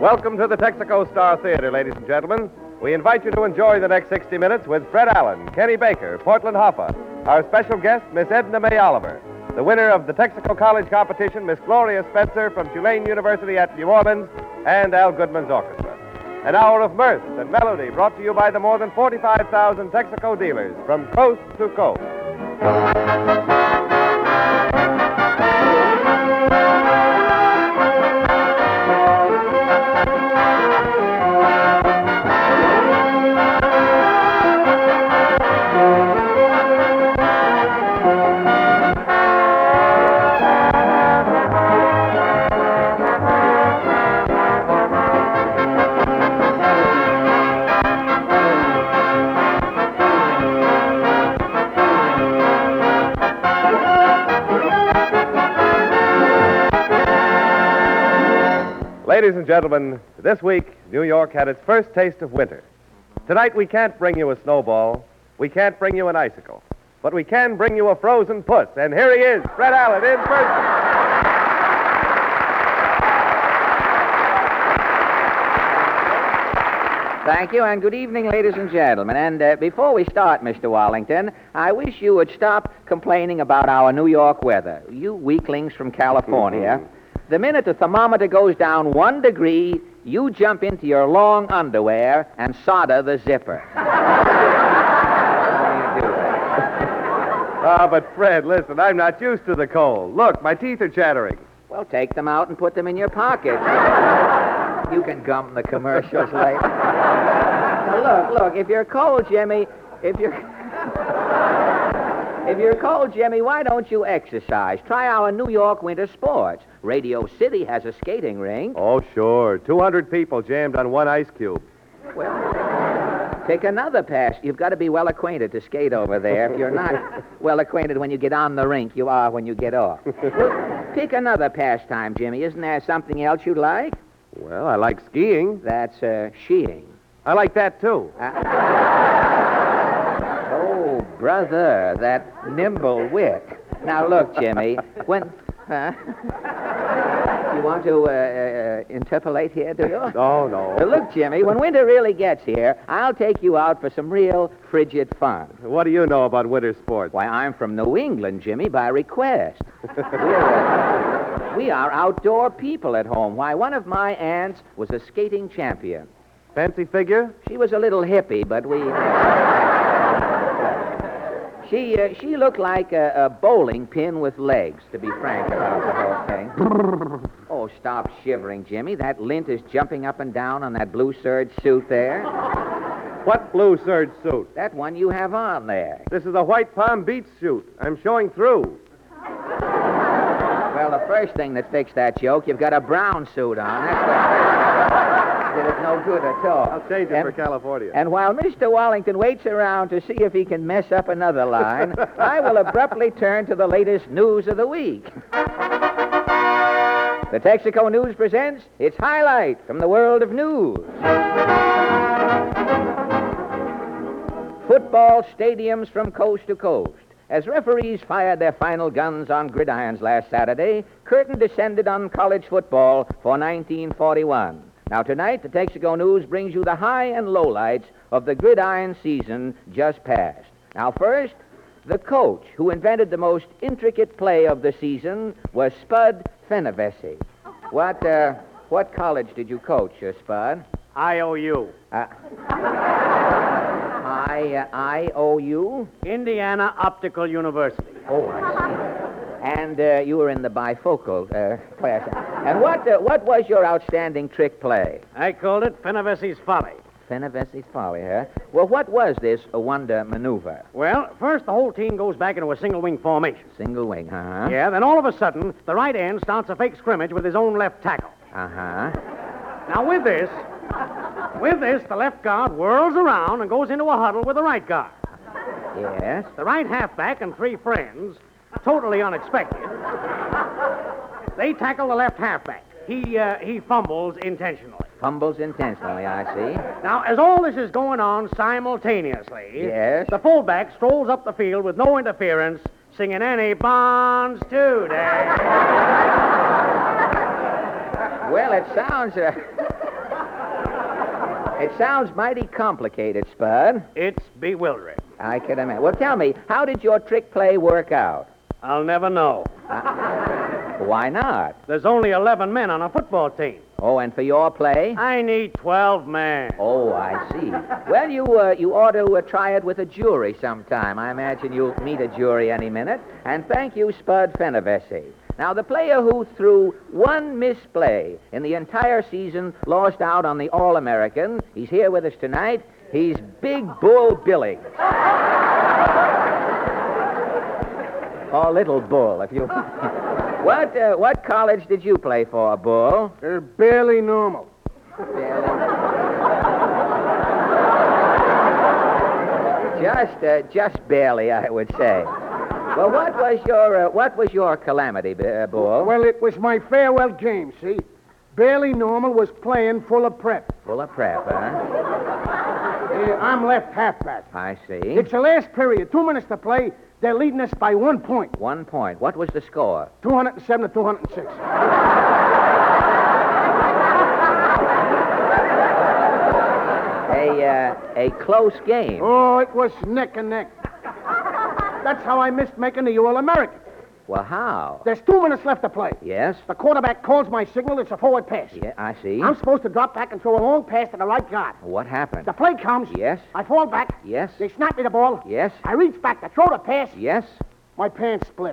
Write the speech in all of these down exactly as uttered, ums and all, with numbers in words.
Welcome to the Texaco Star Theater, ladies and gentlemen. We invite you to enjoy the next sixty minutes with Fred Allen, Kenny Baker, Portland Hoffa, our special guest, Miss Edna May Oliver, the winner of the Texaco College competition, Miss Gloria Spencer from Tulane University at New Orleans, and Al Goodman's orchestra. An hour of mirth and melody brought to you by the more than forty-five thousand Texaco dealers from coast to coast. Ladies and gentlemen, this week, New York had its first taste of winter. Tonight, we can't bring you a snowball. We can't bring you an icicle. But we can bring you a frozen puss. And here he is, Fred Allen, in person. Thank you, and good evening, ladies and gentlemen. And uh, before we start, Mister Wallington, I wish you would stop complaining about our New York weather. You weaklings from California. Mm-hmm. The minute the thermometer goes down one degree, you jump into your long underwear and solder the zipper. What do you do? Ah, but Fred, listen, I'm not used to the cold. Look, my teeth are chattering. Well, take them out and put them in your pocket. You can gum the commercials later. Now, look, look, if you're cold, Jimmy, if you're... If you're cold, Jimmy, why don't you exercise? Try our New York winter sports. Radio City has a skating rink. Oh, sure. two hundred people jammed on one ice cube. Well, take another pass. You've got to be well acquainted to skate over there. If you're not well acquainted when you get on the rink, you are when you get off. Well, pick another pastime, Jimmy. Isn't there something else you'd like? Well, I like skiing. That's uh, skiing. I like that, too. Uh, Oh, brother, that nimble wit. Now, look, Jimmy, when... Huh? You want to uh, uh, interpolate here, do you? No, no. Uh, look, Jimmy, when winter really gets here, I'll take you out for some real frigid fun. What do you know about winter sports? Why, I'm from New England, Jimmy, by request. We're, uh, we are outdoor people at home. Why, one of my aunts was a skating champion. Fancy figure? She was a little hippie, but we... She uh, she looked like a, a bowling pin with legs, to be frank about the whole thing. Oh, stop shivering, Jimmy. That lint is jumping up and down on that blue serge suit there. What blue serge suit? That one you have on there. This is a white Palm Beach suit. I'm showing through. Well, the first thing that fixed that joke, you've got a brown suit on. That's the did it no good at all. I'll change it and, for California. And while Mister Wallington waits around to see if he can mess up another line, I will abruptly turn to the latest news of the week. The Texaco News presents its highlight from the world of news. Football stadiums from coast to coast. As referees fired their final guns on gridirons last Saturday, curtain descended on college football for nineteen forty-one. Now, tonight, the Texaco News brings you the high and lowlights of the gridiron season just past. Now, first, the coach who invented the most intricate play of the season was Spud Fenavesi. What, uh, what college did you coach, uh, Spud? I O U. Uh, I, uh, I O U? Indiana Optical University. Oh, I see. And uh, you were in the bifocal uh, class. And what uh, what was your outstanding trick play? I called it Fenavesi's Folly. Fenavesi's Folly, huh? Well, what was this a wonder maneuver? Well, first the whole team goes back into a single wing formation. Single wing, huh? Yeah, then all of a sudden, the right end starts a fake scrimmage with his own left tackle. Uh-huh. Now, with this, with this, the left guard whirls around and goes into a huddle with the right guard. Yes? The right halfback and three friends, totally unexpected, they tackle the left halfback. He, uh, he fumbles intentionally. Fumbles intentionally, I see. Now, as all this is going on simultaneously, yes, the fullback strolls up the field with no interference, singing Annie Bonds today. Well, it sounds, uh, It sounds mighty complicated, Spud. It's bewildering. I can imagine. Well, tell me, how did your trick play work out? I'll never know. Why not? There's only eleven men on a football team. Oh, and for your play? I need twelve men. Oh, I see. Well, you uh, you ought to uh, try it with a jury sometime. I imagine you'll meet a jury any minute. And thank you, Spud Fenivesi. Now, the player who threw one misplay in the entire season lost out on the All-American. He's here with us tonight. He's Big Bull Billings. Or Little Bull, if you... What uh, what college did you play for, Bull? They're barely normal. Just uh, just barely, I would say. Well, what was your uh, what was your calamity, uh, Bull? Well, it was my farewell game, see? Barely normal was playing full of prep. Full of prep, huh? Yeah, I'm left halfback. I see. It's the last period. Two minutes to play. They're leading us by one point. One point. What was the score? two hundred seven to two hundred six. A uh, a close game. Oh, it was neck and neck. That's how I missed making the All-American. Well, how? There's two minutes left to play. Yes? The quarterback calls my signal. It's a forward pass. Yeah, I see. I'm supposed to drop back and throw a long pass to the right guard. What happened? The play comes. Yes? I fall back. Yes? They snap me the ball. Yes? I reach back to throw the pass. Yes? My pants split.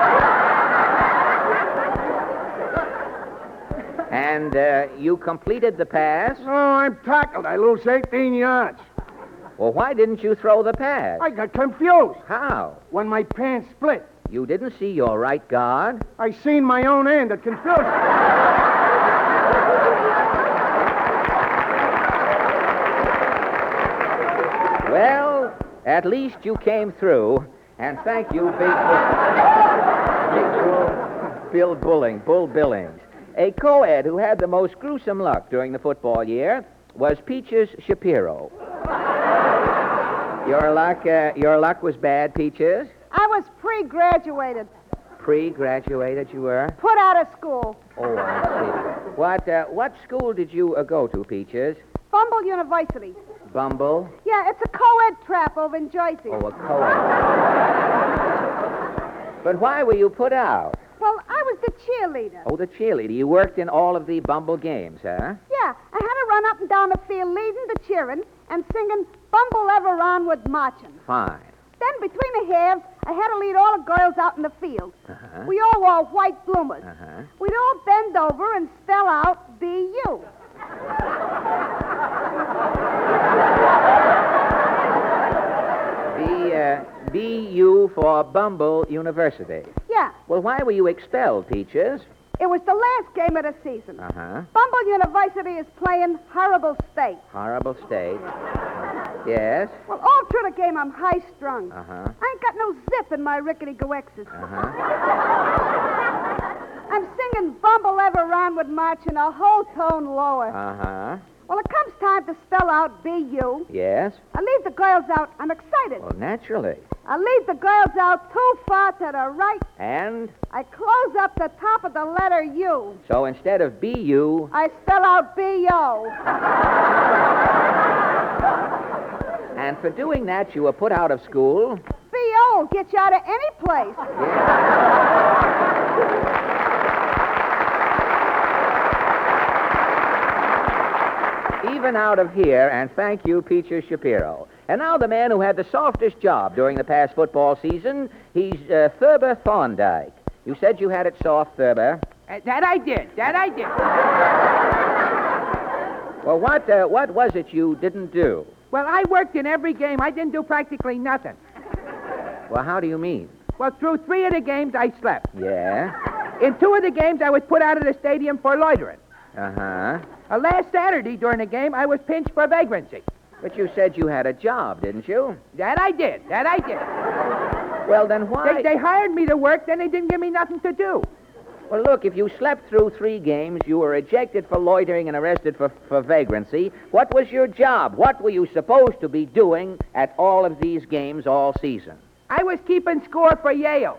And uh, you completed the pass? Oh, I'm tackled. I lose eighteen yards. Well, why didn't you throw the pass? I got confused. How? When my pants split, You didn't see your right guard? I seen my own end. It confused me. Well, at least you came through, and thank you, Big, Big Bull, Bill Bulling, Bull Billings. A co-ed who had the most gruesome luck during the football year was Peaches Shapiro. Your luck, uh, your luck was bad, Peaches? I was pre-graduated, Pre-graduated, you were? put out of school. Oh, I see. What, uh, what school did you uh, go to, Peaches? Bumble University. Bumble? Yeah, it's a co-ed trap over in Jersey. Oh, a co-ed. But why were you put out? Well, I was the cheerleader. Oh, the cheerleader. You worked in all of the Bumble games, huh? Yeah, I had to run up and down the field leading the cheering and singing Bumble Ever Onward Marching. Fine. Then between the halves, I had to lead all the girls out in the field. Uh-huh. We all wore white bloomers. Uh-huh. We'd all bend over and spell out B U. B, uh, B U for Bumble University. Yeah, Well, why were you expelled, Peaches? it was the last game of the season. Uh-huh. Bumble University is playing Horrible State. Horrible state. Yes? Well, all through the game, I'm high-strung. Uh-huh. I ain't got no zip in my rickety goexes. Uh-huh. I'm singing Bumble Ever Onward Marching a whole tone lower. Uh-huh. Well, it comes time to spell out B U. Yes? I leave the girls out. I'm excited. Well, naturally. I leave the girls out too far to the right. And I close up the top of the letter U. so instead of B U, I spell out B O. and for doing that, you were put out of school. B O will get you out of any place. Even out of here, and thank you, Peaches Shapiro. And now the man who had the softest job during the past football season, he's uh, Thurber Thorndike. You said you had it soft, Thurber. Uh, that I did. That I did. Well, what uh, what was it you didn't do? Well, I worked in every game. I didn't do practically nothing. Well, how do you mean? Well, through three of the games, I slept. Yeah? In two of the games, I was put out of the stadium for loitering. Uh-huh. Uh, last Saturday, during the game, I was pinched for vagrancy. But you said you had a job, didn't you? That I did. That I did. Well, then why... They, they hired me to work, then they didn't give me nothing to do. Well, look, if you slept through three games, you were ejected for loitering and arrested for, for vagrancy, what was your job? What were you supposed to be doing at all of these games all season? I was keeping score for Yale.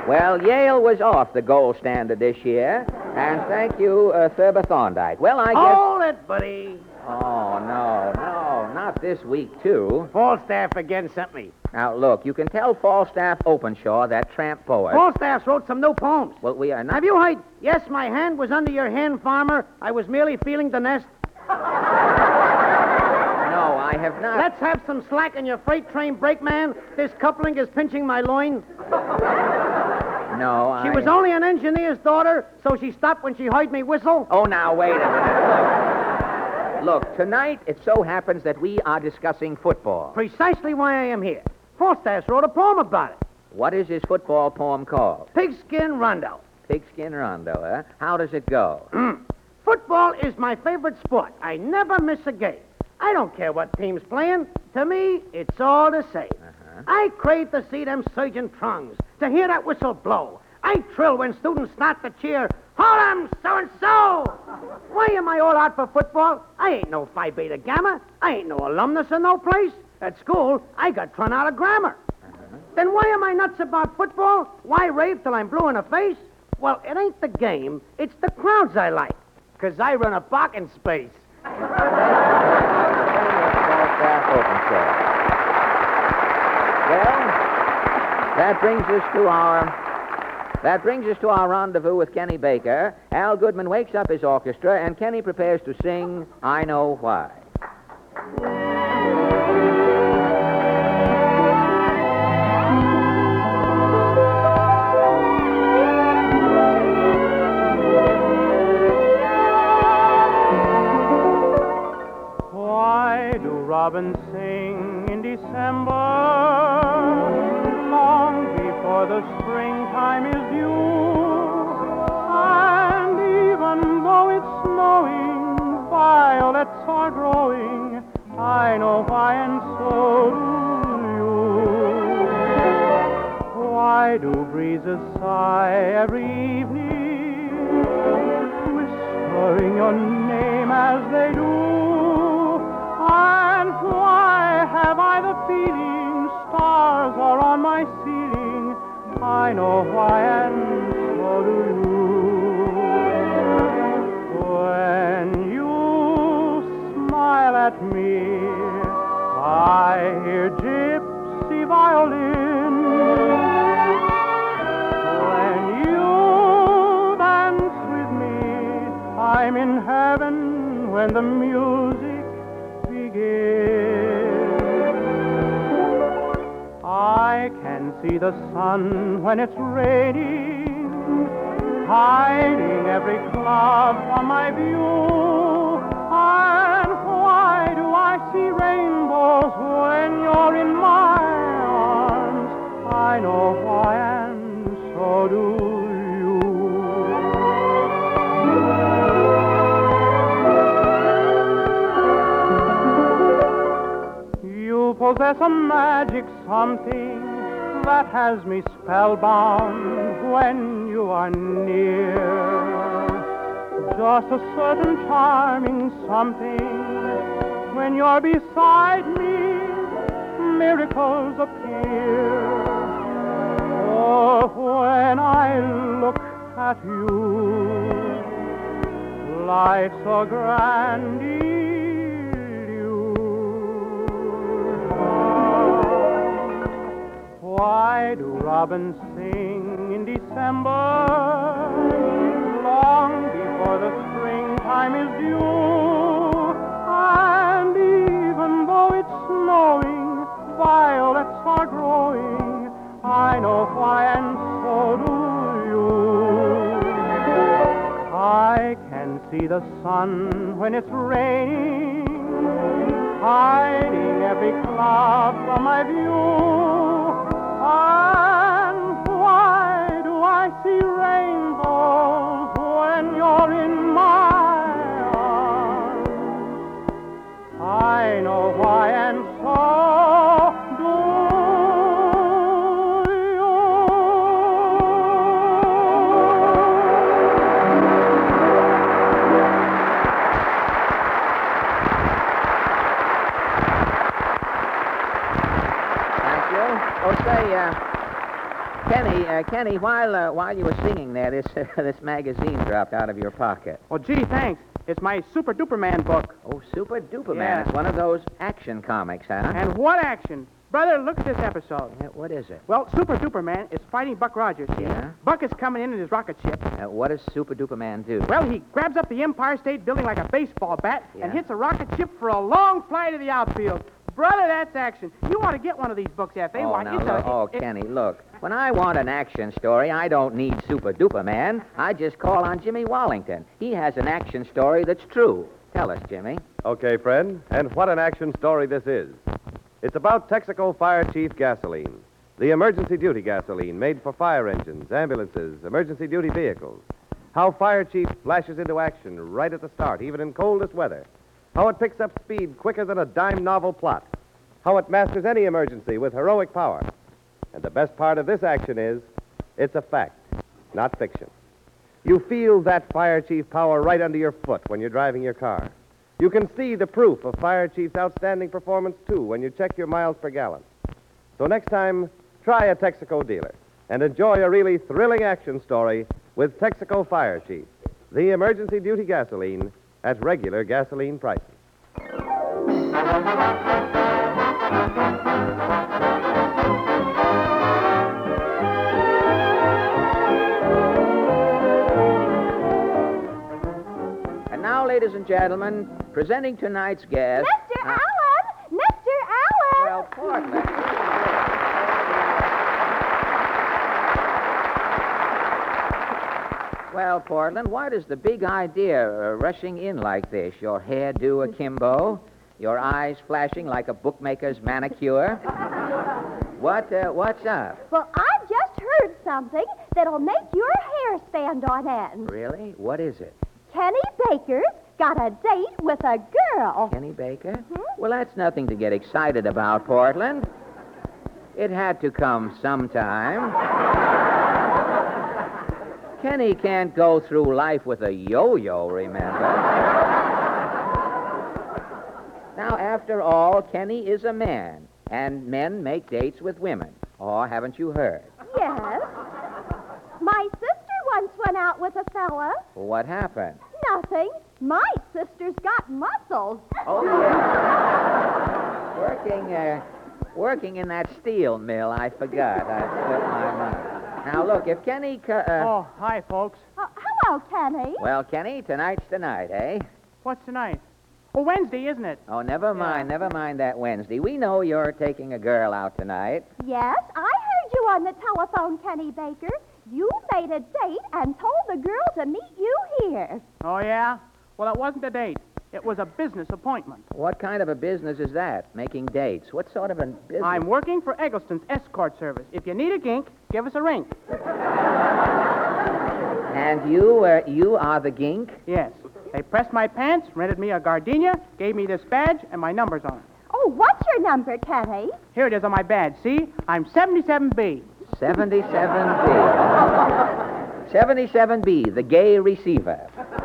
Well, Yale was off the gold standard this year, and thank you, uh, Thurber Thorndike. Well, I guess... Hold it, buddy. Oh, no, no, not this week, too. Falstaff again sent me. Now, look, you can tell Falstaff Openshaw, that tramp poet... Falstaff wrote some new poems. Well, we are not... Have you heard? Yes, my hand was under your hen, farmer. I was merely feeling the nest. No, I have not... Let's have some slack in your freight train, brakeman. This coupling is pinching my loin. No, I... She was only an engineer's daughter, so she stopped when she heard me whistle. Oh, now, wait a minute. Look, Look, tonight it so happens that we are discussing football. Precisely why I am here. Falstaff wrote a poem about it. What is his football poem called? Pigskin Rondo. Pigskin Rondo, huh? How does it go? Football is my favorite sport. I never miss a game. I don't care what team's playing. To me, it's all the same. Uh-huh. I crave to see them surging throngs, to hear that whistle blow. I trill when students start to cheer, "Hold 'em, so-and-so!" Why am I all out for football? I ain't no Phi Beta Gamma. I ain't no alumnus in no place. At school, I got run out of grammar. Uh-huh. Then why am I nuts about football? Why rave till I'm blue in the face? Well, it ain't the game. It's the crowds I like. Because I run a parking space. Well, that brings us to our that brings us to our rendezvous with Kenny Baker. Al Goodman wakes up his orchestra, and Kenny prepares to sing "I Know Why." Why do robins sing in December, long before the springtime is due? And even though it's snowing, violets are growing. I know why, and so do you. Why do breezes sigh every evening, whispering your name as they do? And why have I the feeling stars are on my ceiling? I know why, and so do you. When you smile at me, I hear gypsy violin. When you dance with me, I'm in heaven when the music I can see the sun when it's raining, hiding every cloud from my view. And why do I see rainbows when you're in my arms? I know why, and so do possess a magic something that has me spellbound when you are near. Just a certain charming something. When you're beside me, miracles appear. Oh, when I look at you, life's so grand. Why do robins sing in December, long before the springtime is due? And even though it's snowing, violets are growing. I know why, and so do you. I can see the sun when it's raining, hiding every cloud from my view. And why do I see rainbows when you're in my arms? I know why, and so do you. Thank you. Oh, say, uh... Kenny, uh, Kenny, while uh, while you were singing there, this uh, this magazine dropped out of your pocket. Well, gee, thanks. It's my Super Duper Man book. Oh, Super Duper Man. Yeah. It's one of those action comics, huh? And what action. Brother, look at this episode. Yeah, what is it? Well, Super Duper Man is fighting Buck Rogers. See? Yeah? Buck is coming in in his rocket ship. Uh, what does Super Duper Man do? Well, he grabs up the Empire State Building like a baseball bat Yeah. and hits a rocket ship for a long fly to the outfield. Brother, that's action. You ought to get one of these books, F A. oh, Why, now, it's look, a, oh, it- it- Kenny, look. When I want an action story, I don't need Super Duper Man. I just call on Jimmy Wallington. He has an action story that's true. Tell us, Jimmy. Okay, friend, and what an action story this is. It's about Texaco Fire Chief gasoline, the emergency duty gasoline made for fire engines, ambulances, emergency duty vehicles. How Fire Chief flashes into action right at the start, even in coldest weather. How it picks up speed quicker than a dime novel plot. How it masters any emergency with heroic power. And the best part of this action is, it's a fact, not fiction. You feel that Fire Chief power right under your foot when you're driving your car. You can see the proof of Fire Chief's outstanding performance, too, when you check your miles per gallon. So next time, try a Texaco dealer and enjoy a really thrilling action story with Texaco Fire Chief, the emergency duty gasoline at regular gasoline prices. And now, ladies and gentlemen, presenting tonight's guest. Mister Uh, Allen! Mister Allen! Well, Portland. Well, Portland, why does the big idea uh, rushing in like this? Your hair due akimbo, your eyes flashing like a bookmaker's manicure. What, uh, what's up? Well, I've just heard something that'll make your hair stand on end. Really? What is it? Kenny Baker's got a date with a girl. Kenny Baker? Well, that's nothing to get excited about, Portland. It had to come sometime. Kenny can't go through life with a yo-yo, remember? Now, after all, Kenny is a man, and men make dates with women. Or haven't you heard? Yes. My sister once went out with a fella. What happened? Nothing. My sister's got muscles. Oh, yeah. working, uh, working in that steel mill, I forgot. I slipped my mind. Now, look, if Kenny... Co- uh, Oh, hi, folks. Uh, hello, Kenny. Well, Kenny, tonight's tonight, eh? What's tonight? Oh, Wednesday, isn't it? Oh, never mind, never mind that Wednesday. We know you're taking a girl out tonight. Yes, I heard you on the telephone, Kenny Baker. You made a date and told the girl to meet you here. Oh, yeah? Well, it wasn't a date. It was a business appointment. What kind of a business is that, making dates? What sort of a business? I'm working for Eggleston's escort service. If you need a gink, give us a ring. And you, uh, you are the gink? Yes. They pressed my pants, rented me a gardenia, gave me this badge, and my number's on it. Oh, what's your number, Kenny? Here it is on my badge. See? I'm seventy-seven B. seventy-seven B. seventy-seven B, the gay receiver.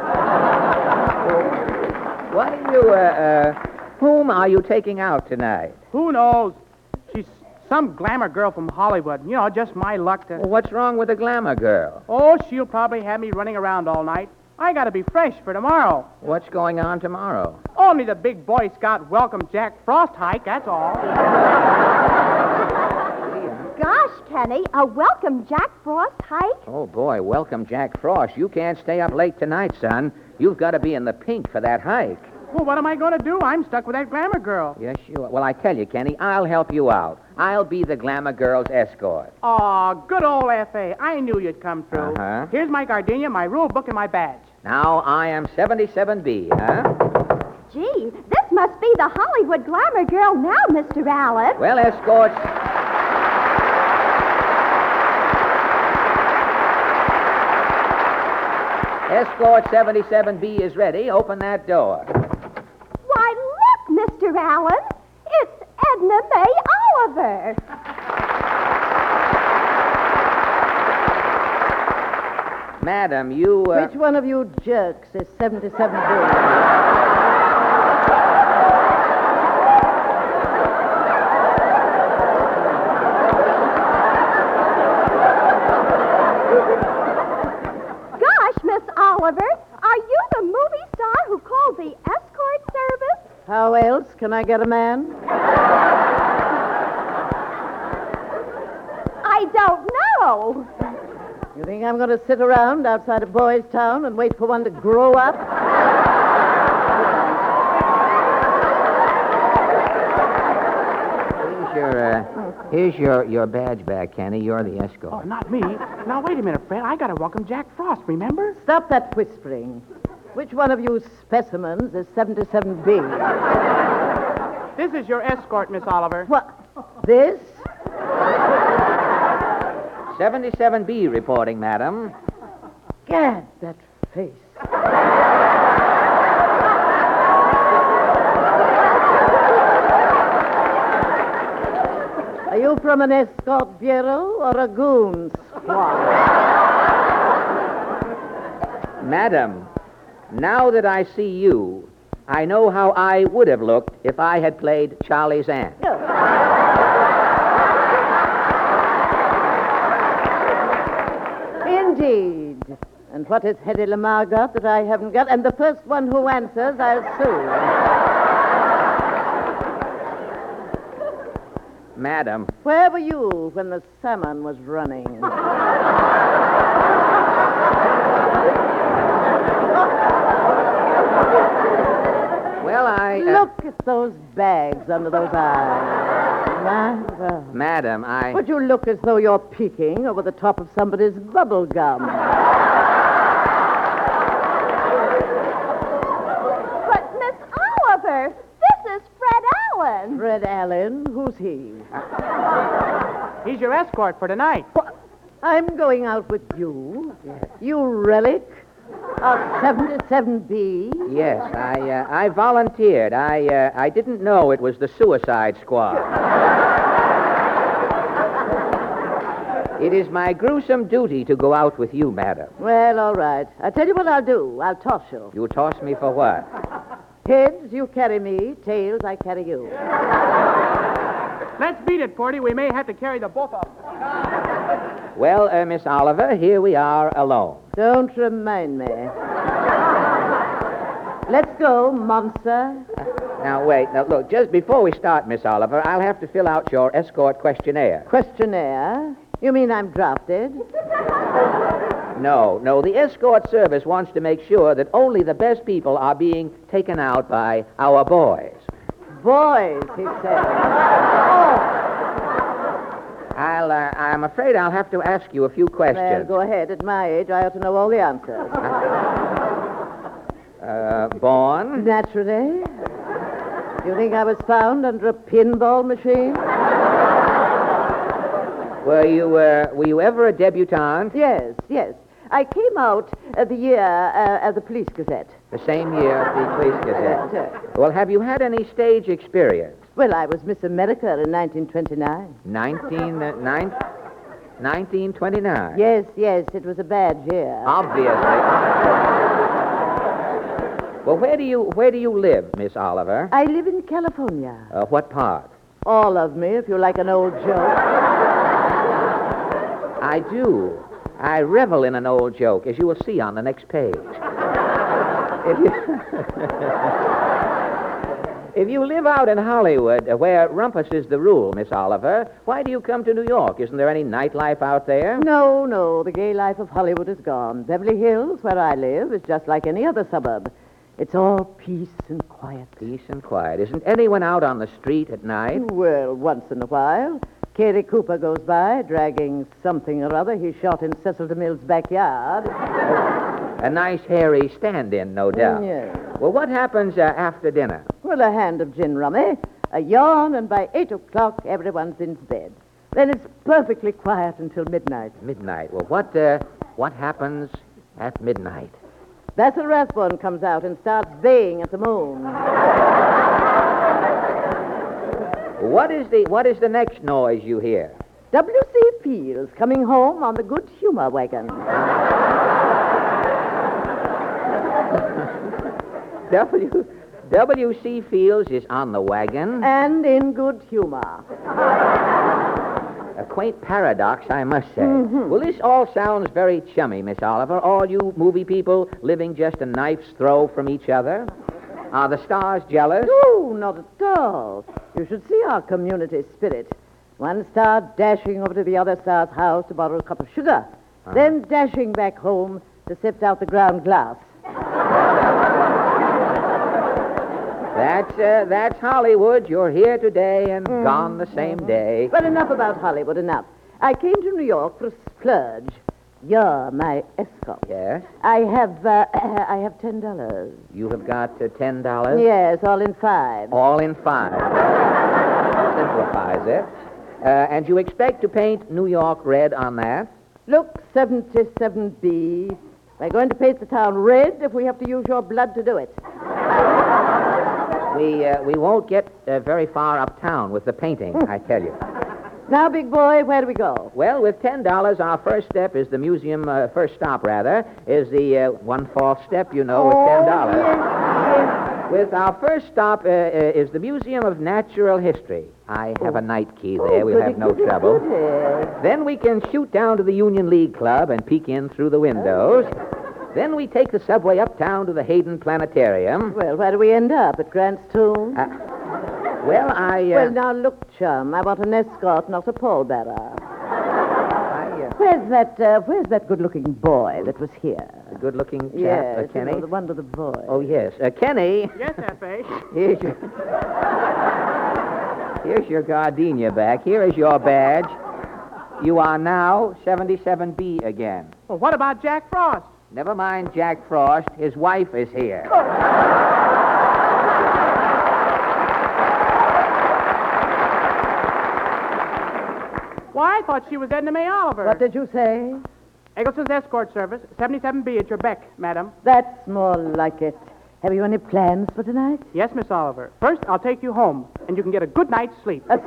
What are you, uh, uh, whom are you taking out tonight? Who knows? She's some glamour girl from Hollywood. You know, just my luck to... Well, what's wrong with a glamour girl? Oh, she'll probably have me running around all night. I gotta be fresh for tomorrow. What's going on tomorrow? Only the big Boy Scout welcome Jack Frost hike, that's all. Gosh, Kenny, a welcome Jack Frost hike? Oh, boy, welcome Jack Frost. You can't stay up late tonight, son. You've got to be in the pink for that hike. Well, what am I going to do? I'm stuck with that glamour girl. Yes, you are. Well, I tell you, Kenny, I'll help you out. I'll be the glamour girl's escort. Aw, good old F A. I knew you'd come through. Uh-huh. Here's my gardenia, my rule book, and my badge. Now, I am seventy-seven B, huh? Gee, this must be the Hollywood glamour girl now, Mister Allen. Well, escorts... Escort seventy-seven B is ready. Open that door. Why, look, Mister Allen. It's Edna May Oliver. Madam, you... Uh... Which one of you jerks is seventy-seven B? Can I get a man? I don't know. You think I'm going to sit around outside of Boys Town and wait for one to grow up? Here's your, uh, here's your, your badge back, Kenny. You're the Oh, escort. not me. Now, wait a minute, Fred. I gotta welcome Jack Frost, remember? Stop that whispering. Which one of you specimens is seventy-seven B? This is your escort, Miss Oliver. What? This? seventy-seven B reporting, madam. Gad, that face. Are you from an escort bureau or a goon squad? Madam, now that I see you, I know how I would have looked if I had played Charlie's aunt. Indeed. And what has Hedy Lamar got that I haven't got? And the first one who answers, I'll sue. Madam, Where were you when the salmon was running? well, I... uh, Look at those bags under those eyes. My God. Madam, I... Would you look as though you're peeking over the top of somebody's bubble gum? But, Miss Oliver, this is Fred Allen. Fred Allen, who's he? He's your escort for tonight. What? I'm going out with you? You relic of seventy-seven B? Yes, I, uh, I volunteered. I, uh, I didn't know it was the Suicide Squad. It is my gruesome duty to go out with you, madam. Well, all right. I'll tell you what I'll do. I'll toss you. You toss me for what? Heads, you carry me. Tails, I carry you. Let's beat it, Porty. We may have to carry the both of them. Well, uh, Miss Oliver, here we are alone. Don't remind me. Let's go, monster. Now, wait. Now, look, just before we start, Miss Oliver, I'll have to fill out your escort questionnaire. Questionnaire? You mean I'm drafted? No, no, the escort service wants to make sure that only the best people are being taken out by our boys. Boys, he said. Oh, I'll, uh, I'm afraid I'll have to ask you a few well, questions. go ahead. At my age, I ought to know all the answers. Uh, born? Naturally. You think I was found under a pinball machine? Were you, uh, were you ever a debutante? Yes, yes. I came out uh, the year uh, as a police gazette. The same year at the Police Gazette. Yes, sir. Well, have you had any stage experience? Well, I was Miss America in nineteen twenty-nine. Nineteen, uh, nine, nineteen twenty-nine. Yes, yes, it was a bad year. Obviously. Well, where do you where do you live, Miss Oliver? I live in California. Uh, what part? All of me, if you like an old joke. I do. I revel in an old joke, as you will see on the next page. If you, if you live out in Hollywood, uh, where rumpus is the rule, Miss Oliver, why do you come to New York? Isn't there any nightlife out there? No, no, the gay life of Hollywood is gone. Beverly Hills, where I live, is just like any other suburb. It's all peace and quiet. Peace and quiet. Isn't anyone out on the street at night? Well, once in a while. Cary Cooper goes by, dragging something or other he shot in Cecil DeMille's backyard. A nice hairy stand-in, no doubt. Yes. Well, what happens uh, after dinner? Well, a hand of gin rummy, a yawn, and by eight o'clock, everyone's in bed. Then it's perfectly quiet until midnight. Midnight. Well, what uh, what happens at midnight? Basil Rathbone comes out and starts baying at the moon. What is the what is the next noise you hear? W C. Fields coming home on the good humor wagon. W W C Fields is on the wagon. And in good humor. A quaint paradox, I must say. Mm-hmm. Well, this all sounds very chummy, Miss Oliver. All you movie people living just a knife's throw from each other. Are the stars jealous? No, not at all. You should see our community spirit. One star dashing over to the other star's house to borrow a cup of sugar, Uh-huh. then dashing back home to sift out the ground glass. That's, uh, that's Hollywood. You're here today and gone the same day. But enough about Hollywood, enough. I came to New York for a splurge. You're my escort. Yes? I have, uh, I have ten dollars. You have got uh, ten dollars? Yes, all in five. All in five. Simplifies it. Uh, and you expect to paint New York red on that? Look, seventy-seven B. We're going to paint the town red if we have to use your blood to do it. We, uh, we won't get uh, very far uptown with the painting, I tell you. Now, big boy, where do we go? Well, with ten dollars, our first step is the museum, uh, first stop, rather, is the uh, one false step, you know, with ten dollars. Oh, yes, With our first stop uh, uh, is the Museum of Natural History. I have a night key yes. there. Oh, We'll goody, have no goody, trouble. goody. Then we can shoot down to the Union League Club and peek in through the windows. Then we take the subway uptown to the Hayden Planetarium. Well, where do we end up? At Grant's tomb? Uh, well, I... Uh, Well, now, look, chum, I want an escort, not a pallbearer. I, uh, Where's that, uh, where's that good-looking boy that was here? the good-looking chap, Yes, uh, you Kenny. know, the one with the voice. Oh, yes. Uh, Kenny, Yes, F A. here's your... Here's your gardenia back. Here is your badge. You are now seventy-seven B again. Well, what about Jack Frost? Never mind Jack Frost. His wife is here. Why, I thought she was Edna May Oliver. What did you say? Eggleston's Escort Service, seventy-seven B at your beck, madam. That's more like it. Have you any plans for tonight? Yes, Miss Oliver. First, I'll take you home, and you can get a good night's sleep. A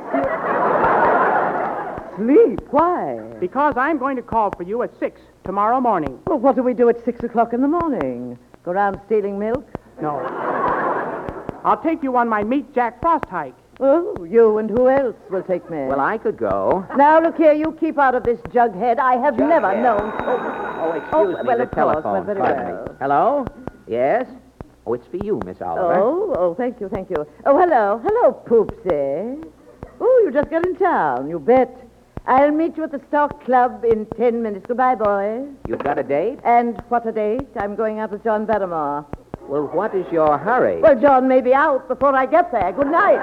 sleep? Why? Because I'm going to call for you at six tomorrow morning. Well, what do we do at six o'clock in the morning? Go around stealing milk? No. I'll take you on my Meet Jack Frost hike. Oh, you and who else will take me? Well, I could go. Now, look here, you keep out of this, Jughead. I have never Jughead. known... Oh, excuse Oh, me, well, the of course. telephone. Well, very Pardon well. me. Hello? Yes? Oh, it's for you, Miss Oliver. Oh, oh, thank you, thank you. Oh, hello. Hello, Poopsie. Oh, you just got in town, you bet. I'll meet you at the Stock Club in ten minutes. Goodbye, boys. You've got a date? And what a date. I'm going out with John Barrymore. Well, what is your hurry? Well, John may be out before I get there. Good night.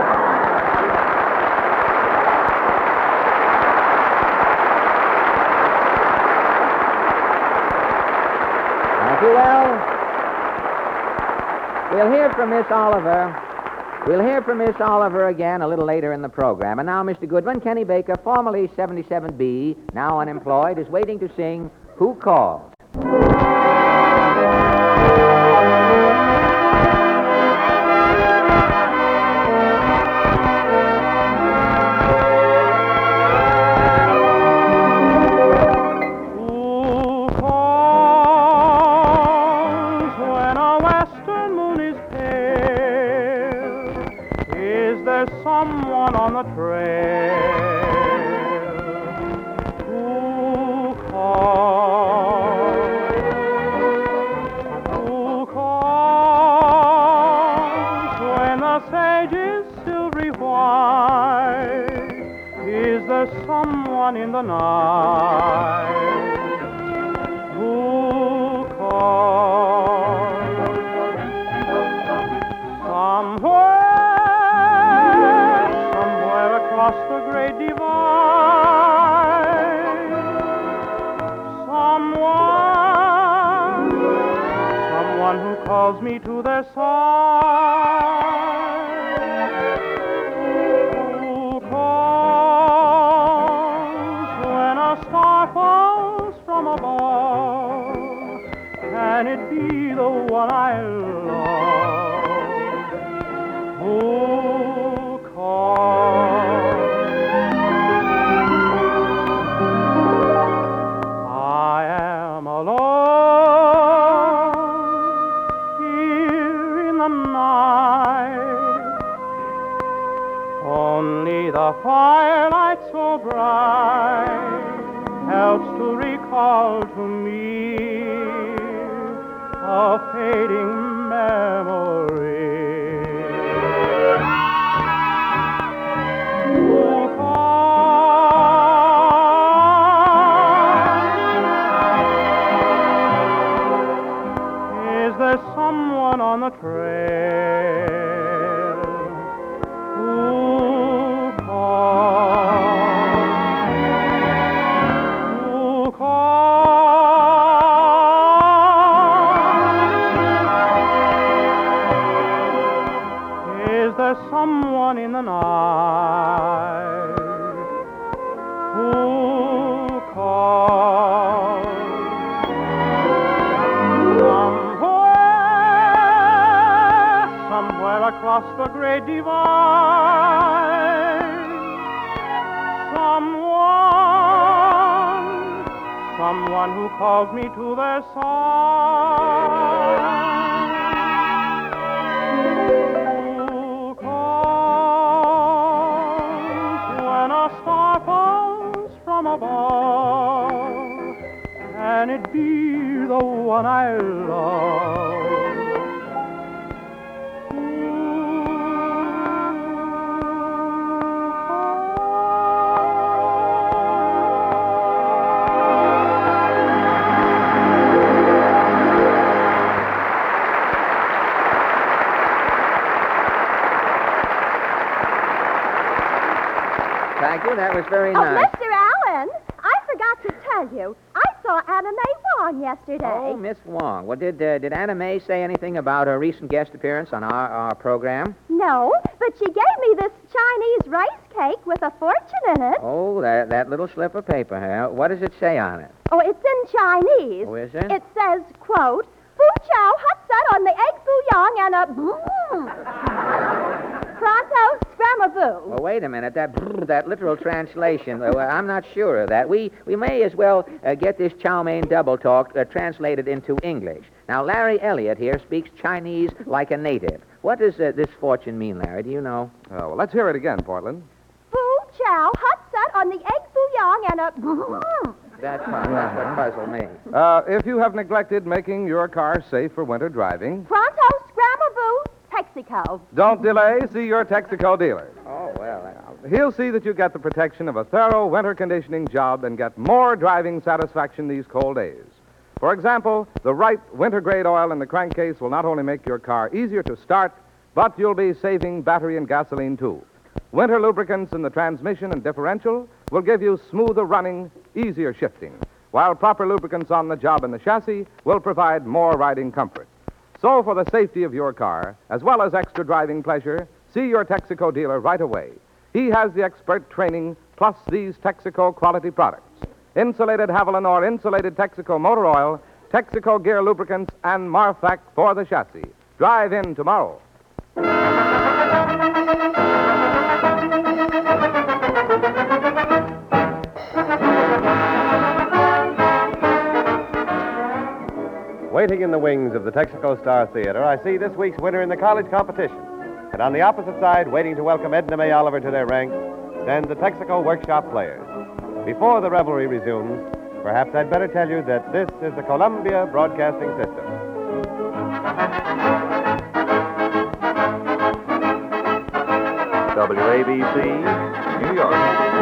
Thank you, well. We'll hear from Miss Oliver. We'll hear from Miss Oliver again a little later in the program. And now, Mister Goodman, Kenny Baker, formerly seventy-seven B, now unemployed, is waiting to sing Who Called? Who calls when a western moon is pale? Is there someone on the trail? Who calls? Who calls when the sage is silvery white? Is there someone in the night? Who calls? Somewhere, somewhere across the great divide, someone, someone who calls me to their side. Who calls when a star falls from above? Can it be the one I love? Who calls? I am alone here in the night. Only the firelight so bright helps to recall to me a fading memory. one who calls me to their side. Who comes when a star falls from above? Can it be the one I love? Thank you. That was very Oh, nice. Mister Allen, I forgot to tell you. I saw Anna Mae Wong yesterday. Oh, Miss Wong. Well, did uh, did Anna Mae say anything about her recent guest appearance on our, our program? No, but she gave me this Chinese rice cake with a fortune in it. Oh, that that little slip of paper, huh? What does it say on it? Oh, it's in Chinese. Oh, is it? It says, quote, Fu Chow hot set on the egg foo young and a pronto scramaboo. Well, wait a minute. That that literal translation, uh, I'm not sure of that. We we may as well uh, get this chow mein double talk uh, translated into English. Now, Larry Elliott here speaks Chinese like a native. What does uh, this fortune mean, Larry? Do you know? Oh, well, let's hear it again, Portland. Fu Chow hot set on the egg foo young and a That's, fun. That's what puzzled me. Uh, if you have neglected making your car safe for winter driving, pronto scramaboo Texaco. don't delay. See your Texaco dealer. Oh, well. That... He'll see that you get the protection of a thorough winter conditioning job and get more driving satisfaction these cold days. For example, the right winter-grade oil in the crankcase will not only make your car easier to start, but you'll be saving battery and gasoline, too. Winter lubricants in the transmission and differential will give you smoother running, easier shifting, while proper lubricants on the job in the chassis will provide more riding comfort. So, for the safety of your car, as well as extra driving pleasure, see your Texaco dealer right away. He has the expert training, plus these Texaco quality products. Insulated Haviland or insulated Texaco motor oil, Texaco gear lubricants, and Marfac for the chassis. Drive in tomorrow. Waiting in the wings of the Texaco Star Theater, I see this week's winner in the college competition. And on the opposite side, waiting to welcome Edna Mae Oliver to their ranks, stand the Texaco Workshop Players. Before the revelry resumes, perhaps I'd better tell you that this is the Columbia Broadcasting System. W A B C, New York.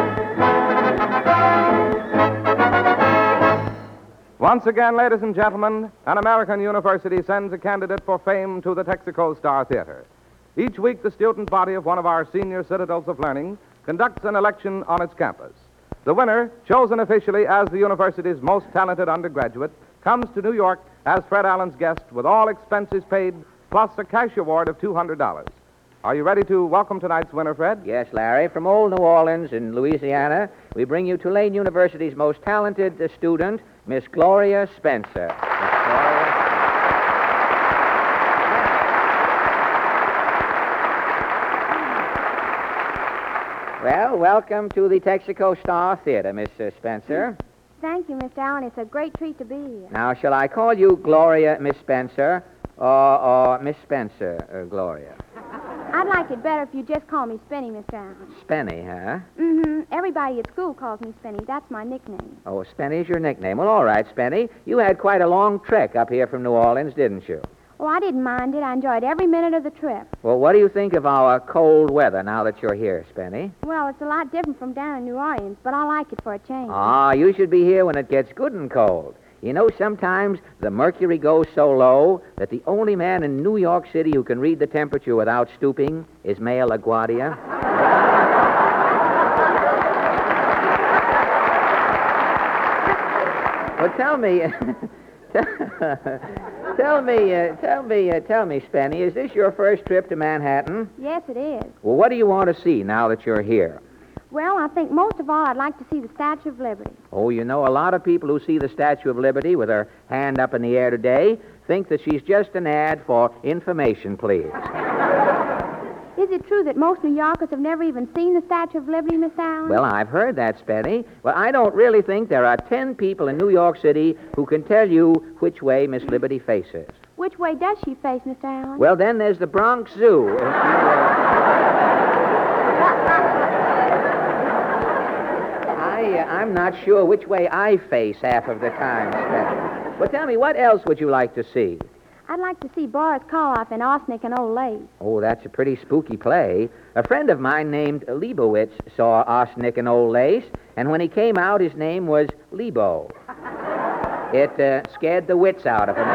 Once again, ladies and gentlemen, an American university sends a candidate for fame to the Texaco Star Theater. Each week, the student body of one of our senior citadels of learning conducts an election on its campus. The winner, chosen officially as the university's most talented undergraduate, comes to New York as Fred Allen's guest with all expenses paid, plus a cash award of two hundred dollars. Are you ready to welcome tonight's winner, Fred? Yes, Larry. From old New Orleans in Louisiana, we bring you Tulane University's most talented uh, student, Miss Gloria Spencer. Miss Gloria. Well, welcome to the Texaco Star Theater, Miss uh, Spencer. Thank you, Mister Allen. It's a great treat to be here. Now, shall I call you Gloria, Miss Spencer, or, or Miss Spencer, uh, Gloria? I'd like it better if you just call me Spenny, Mister Allen. Spenny, huh? Mm-hmm. Everybody at school calls me Spenny. That's my nickname. Oh, Spenny's your nickname. Well, all right, Spenny. You had quite a long trek up here from New Orleans, didn't you? Oh, I didn't mind it. I enjoyed every minute of the trip. Well, what do you think of our cold weather now that you're here, Spenny? Well, it's a lot different from down in New Orleans, but I like it for a change. Ah, you should be here when it gets good and cold. You know, sometimes the mercury goes so low that the only man in New York City who can read the temperature without stooping is Mayor LaGuardia. Well, tell me, tell me, uh, tell me, uh, tell me, Spenny, is this your first trip to Manhattan? Yes, it is. Well, what do you want to see now that you're here? Well, I think most of all I'd like to see the Statue of Liberty. Oh, you know, a lot of people who see the Statue of Liberty with her hand up in the air today think that she's just an ad for information, please. Is it true that most New Yorkers have never even seen the Statue of Liberty, Miss Allen? Well, I've heard that, Spenny. Well, I don't really think there are ten people in New York City who can tell you which way Miss Liberty faces. Which way does she face, Mister Allen? Well, then there's the Bronx Zoo. If you, uh... I, uh, I'm not sure which way I face half of the time, Spenny. But tell me, what else would you like to see? I'd like to see Boris Karloff in Arsenic and Old Lace. Oh, that's a pretty spooky play. A friend of mine named Leibowitz saw Arsenic and Old Lace, and when he came out, his name was Lebo. It uh, scared the wits out of him.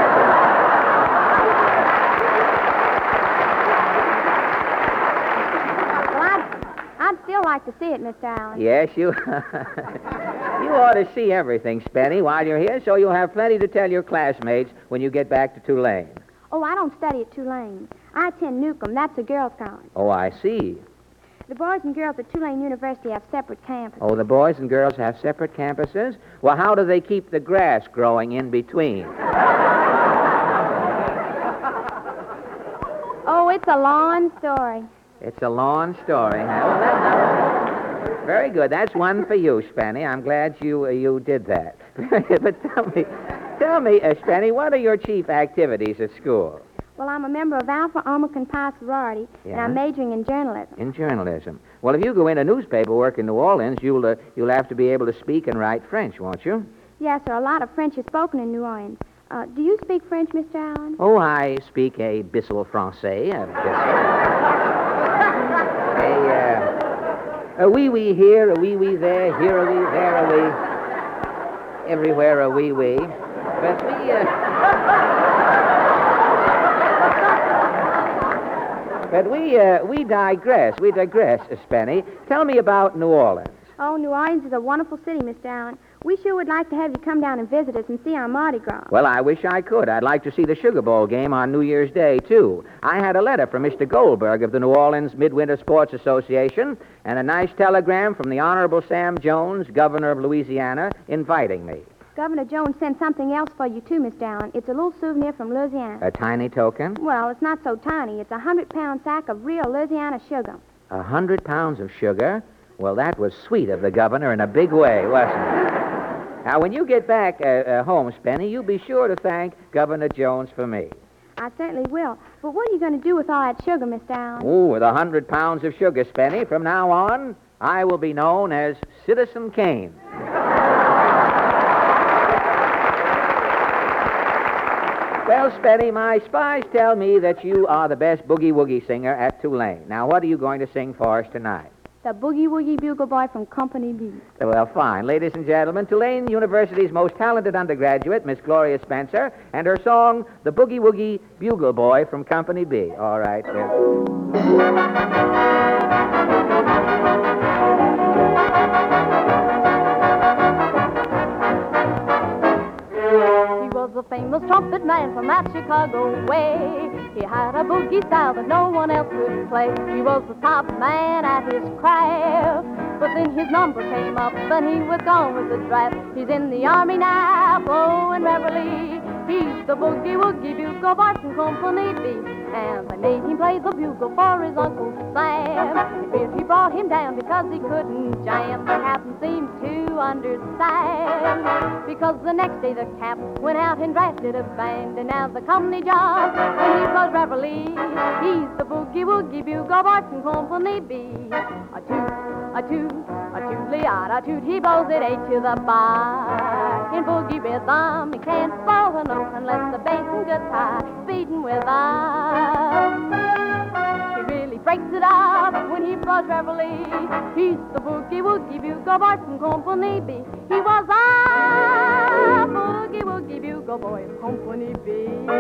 Well, I'd, I'd still like to see it, Mister Allen. Yes, you... You ought to see everything, Spenny, while you're here, so you'll have plenty to tell your classmates when you get back to Tulane. Oh, I don't study at Tulane. I attend Newcomb. That's a girls' college. Oh, I see. The boys and girls at Tulane University have separate campuses. Oh, the boys and girls have separate campuses? Well, how do they keep the grass growing in between? Oh, it's a long story. It's a long story, huh? Well, that- Very good. That's one for you, Spenny. I'm glad you uh, you did that. But tell me, tell me, uh, Spenny, what are your chief activities at school? Well, I'm a member of Alpha Omicron Pi sorority, Yeah? and I'm majoring in journalism. In journalism. Well, if you go into newspaper work in New Orleans, you'll uh, you'll have to be able to speak and write French, won't you? Yes, sir. A lot of French is spoken in New Orleans. Uh, do you speak French, Mister Allen? Oh, I speak a bissel français. A bissel. a, uh, a wee-wee here, a wee-wee there, here a wee, there a wee. Everywhere a wee-wee. But we, uh... but we, uh, we digress. We digress, Spenny. Tell me about New Orleans. Oh, New Orleans is a wonderful city, Mister Allen. We sure would like to have you come down and visit us and see our Mardi Gras. Well, I wish I could. I'd like to see the Sugar Bowl game on New Year's Day, too. I had a letter from Mister Goldberg of the New Orleans Midwinter Sports Association and a nice telegram from the Honorable Sam Jones, Governor of Louisiana, inviting me. Governor Jones sent something else for you, too, Mister Allen. It's a little souvenir from Louisiana. A tiny token? Well, it's not so tiny. It's a hundred-pound sack of real Louisiana sugar. A hundred pounds of sugar? Well, that was sweet of the governor in a big way, wasn't it? Now, when you get back uh, uh, home, Spenny, you be sure to thank Governor Jones for me. I certainly will. But what are you going to do with all that sugar, Mister Allen? Oh, with a hundred pounds of sugar, Spenny, from now on, I will be known as Citizen Kane. Well, Spenny, my spies tell me that you are the best boogie-woogie singer at Tulane. Now, what are you going to sing for us tonight? The Boogie Woogie Bugle Boy from Company B. Well, fine. Ladies and gentlemen, Tulane University's most talented undergraduate, Miss Gloria Spencer, and her song, The Boogie Woogie Bugle Boy from Company B. All right. He was a famous trumpet man from that Chicago way. He had a boogie style that no one else could play. He was the top man at his craft. But then his number came up and he was gone with the draft. He's in the army now, blowing reveille. He's the boogie woogie bugle boy from Company B. And they made him play the bugle for his Uncle Sam. They feared he brought him down because he couldn't jam. The captain seemed to understand. Because the next day the cap went out and drafted a band. And now the company job, when he blows reveille, he's the boogie woogie bugle boy from Company B. A toot, a toot, a toot-le-yard, a toot, he blows it eight to the bar. In boogie rhythm, he can't blow a note unless the bass and guitar beating with us. He really breaks it up when he blows reveille. He's the boogie woogie bugle boy from Company B. He was a boogie woogie bugle boy from Company B.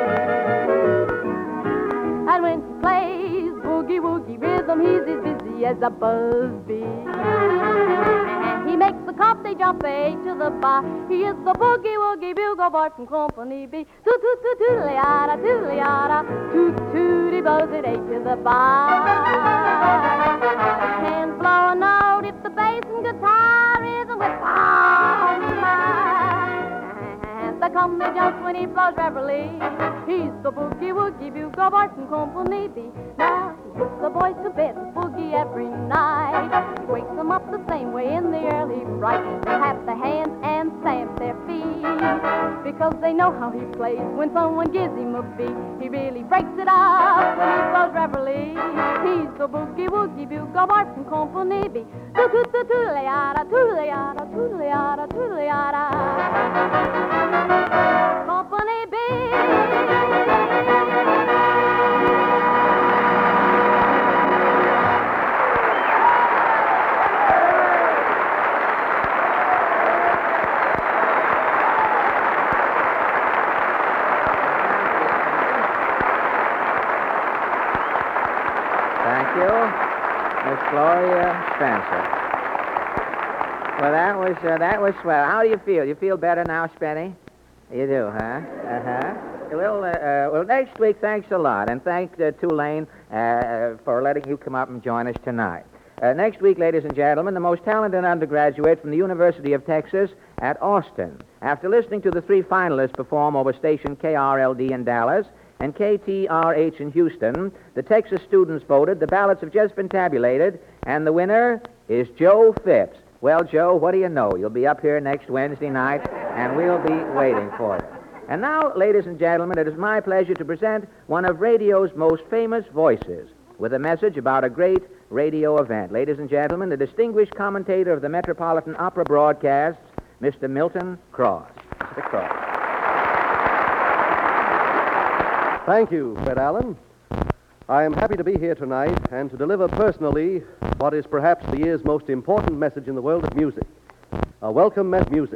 And when he plays boogie woogie rhythm, he's as busy as a buzz bee. He makes the company jump eight to the bar. He is the boogie woogie bugle boy from Company B. Toot toot toot toot-le-yada, toot-le-yada, toot toot, he blows it eight to the bar. He can't blow a note if the bass and guitar isn't with power. The company jumps when he blows reveille. He's the boogie woogie bugle boy from Company B. Now he puts the boys to bed with boogie every night. He wakes them up the same way in the early fright. They clap their hands and stamp their feet because they know how he plays when someone gives him a beat. He really breaks it up when he goes reveille. He's the boogie woogie bugle bark and company B. Toodle-yada, toodle-yada, toodle-yada, toodle-yada. Company B. Thank you, Miss Gloria Spencer. Well, that was uh, that was swell. How do you feel? You feel better now, Spenny? You do, huh? Uh-huh. Well, uh, uh, well, next week, thanks a lot. And thank uh, Tulane uh, for letting you come up and join us tonight. Uh, next week, ladies and gentlemen, the most talented undergraduate from the University of Texas at Austin. After listening to the three finalists perform over station K R L D in Dallas and K T R H in Houston, the Texas students voted, the ballots have just been tabulated, and the winner is Joe Phipps. Well, Joe, what do you know? You'll be up here next Wednesday night, and we'll be waiting for you. And now, ladies and gentlemen, it is my pleasure to present one of radio's most famous voices with a message about a great radio event. Ladies and gentlemen, the distinguished commentator of the Metropolitan Opera broadcasts, Mister Milton Cross. Mister Cross. Thank you, Fred Allen. I am happy to be here tonight and to deliver personally what is perhaps the year's most important message in the world of music. A welcome message music.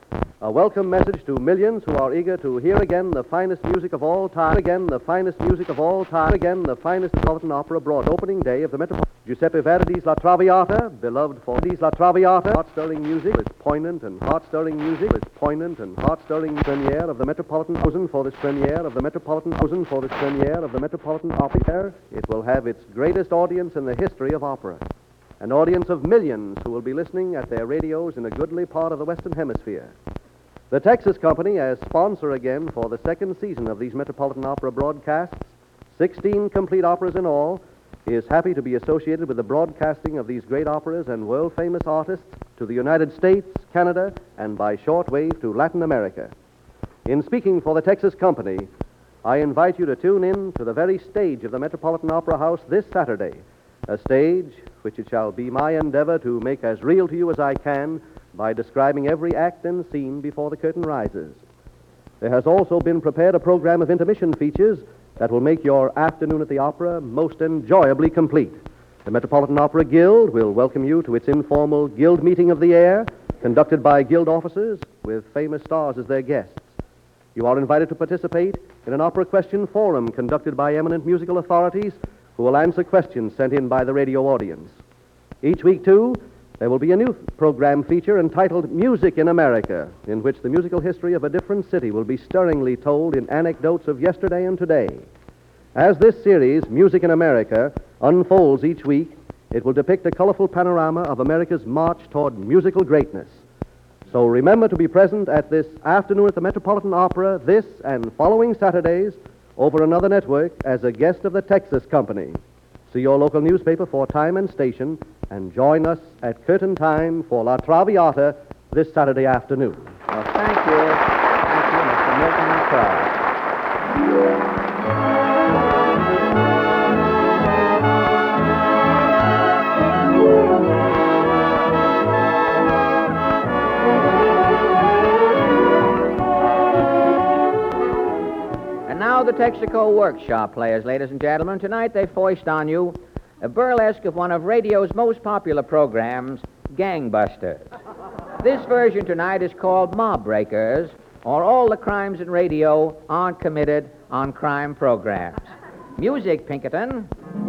A welcome message to millions who are eager to hear again the finest music of all time. Again, the finest music of all time. Again, the finest Metropolitan Opera broad opening day of the Metropolitan. Giuseppe Verdi's La Traviata, beloved for these La Traviata, heart-stirring music, its poignant and heart-stirring music, its poignant and heart-stirring premiere of the Metropolitan Opera for this premiere of the Metropolitan Opera for this premiere of the Metropolitan Opera. It will have its greatest audience in the history of opera, an audience of millions who will be listening at their radios in a goodly part of the Western Hemisphere. The Texas Company, as sponsor again for the second season of these Metropolitan Opera broadcasts, sixteen complete operas in all, is happy to be associated with the broadcasting of these great operas and world-famous artists to the United States, Canada, and by shortwave to Latin America. In speaking for the Texas Company, I invite you to tune in to the very stage of the Metropolitan Opera House this Saturday, a stage which it shall be my endeavor to make as real to you as I can by describing every act and scene before the curtain rises. There has also been prepared a program of intermission features that will make your afternoon at the opera most enjoyably complete. The Metropolitan Opera Guild will welcome you to its informal Guild Meeting of the Air, conducted by Guild officers with famous stars as their guests. You are invited to participate in an opera question forum conducted by eminent musical authorities who will answer questions sent in by the radio audience. Each week, too, there will be a new program feature entitled Music in America, in which the musical history of a different city will be stirringly told in anecdotes of yesterday and today. As this series, Music in America, unfolds each week, it will depict a colorful panorama of America's march toward musical greatness. So remember to be present at this afternoon at the Metropolitan Opera this and following Saturdays over another network as a guest of the Texas Company. See your local newspaper for time and station, and join us at curtain time for La Traviata this Saturday afternoon. Well, thank you. Thank you, Mister Milton Cross. And now the Texaco Workshop Players, ladies and gentlemen. Tonight they foist on you a burlesque of one of radio's most popular programs, Gangbusters. This version tonight is called Mob Breakers, or All the Crimes in Radio Aren't Committed on Crime Programs. Music, Pinkerton.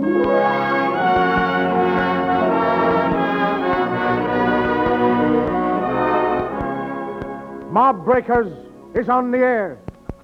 Mob Breakers is on the air.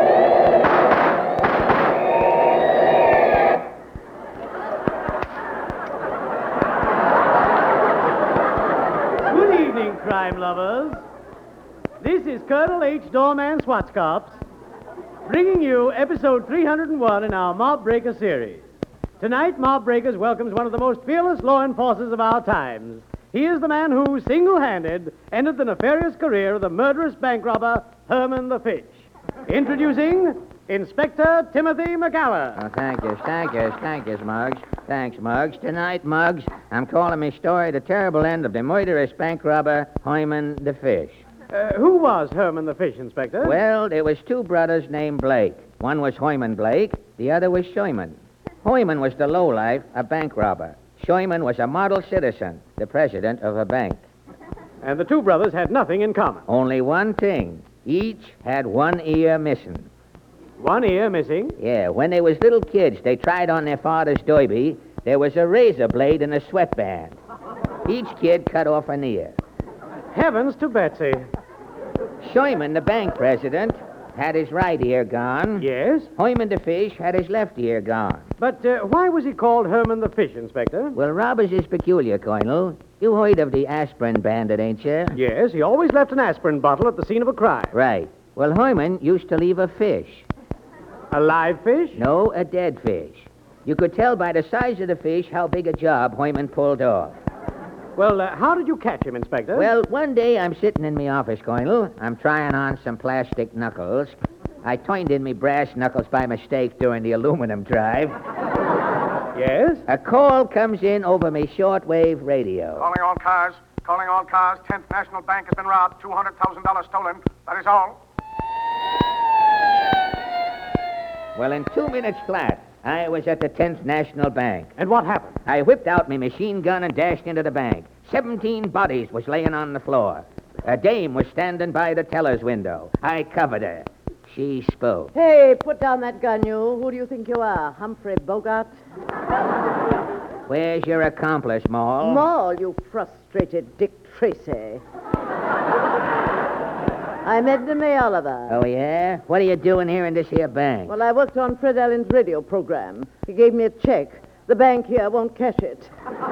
Crime lovers, this is Colonel H. Doorman Swatscops bringing you episode three hundred one in our Mob Breaker series. Tonight, Mob Breakers welcomes one of the most fearless law enforcers of our times. He is the man who, single-handed, ended the nefarious career of the murderous bank robber, Herman the Fish. Introducing Inspector Timothy McGower. Oh, thank you, thank you, thank you, Muggs. Thanks, Muggs. Tonight, Muggs, I'm calling me story the terrible end of the murderous bank robber, Hyman the Fish. Uh, who was Herman the Fish, Inspector? Well, there was two brothers named Blake. One was Hyman Blake, the other was Shyman. Hyman was the lowlife, a bank robber. Shyman was a model citizen, the president of a bank. And the two brothers had nothing in common. Only one thing. Each had one ear missing. One ear missing? Yeah, when they was little kids, they tried on their father's derby. There was a razor blade in a sweatband. Each kid cut off an ear. Heavens to Betsy. Shyman, the bank president, had his right ear gone. Yes? Hyman the Fish had his left ear gone. But uh, why was he called Herman the Fish, Inspector? Well, robbers is peculiar, Colonel. You heard of the aspirin bandit, ain't you? Yes, he always left an aspirin bottle at the scene of a crime. Right. Well, Hyman used to leave a fish. A live fish? No, a dead fish. You could tell by the size of the fish how big a job Hyman pulled off. Well, uh, how did you catch him, Inspector? Well, one day I'm sitting in my office, Colonel. I'm trying on some plastic knuckles. I turned in me brass knuckles by mistake during the aluminum drive. Yes? A call comes in over me shortwave radio. Calling all cars. Calling all cars. tenth National Bank has been robbed. two hundred thousand dollars stolen. That is all. Well, in two minutes flat, I was at the tenth National Bank. And what happened? I whipped out my machine gun and dashed into the bank. Seventeen bodies was laying on the floor. A dame was standing by the teller's window. I covered her. She spoke. Hey, put down that gun, you. Who do you think you are, Humphrey Bogart? Where's your accomplice, Maul? Maul, you frustrated Dick Tracy. I'm Edna May Oliver. Oh, yeah? What are you doing here in this here bank? Well, I worked on Fred Allen's radio program. He gave me a check. The bank here won't cash it.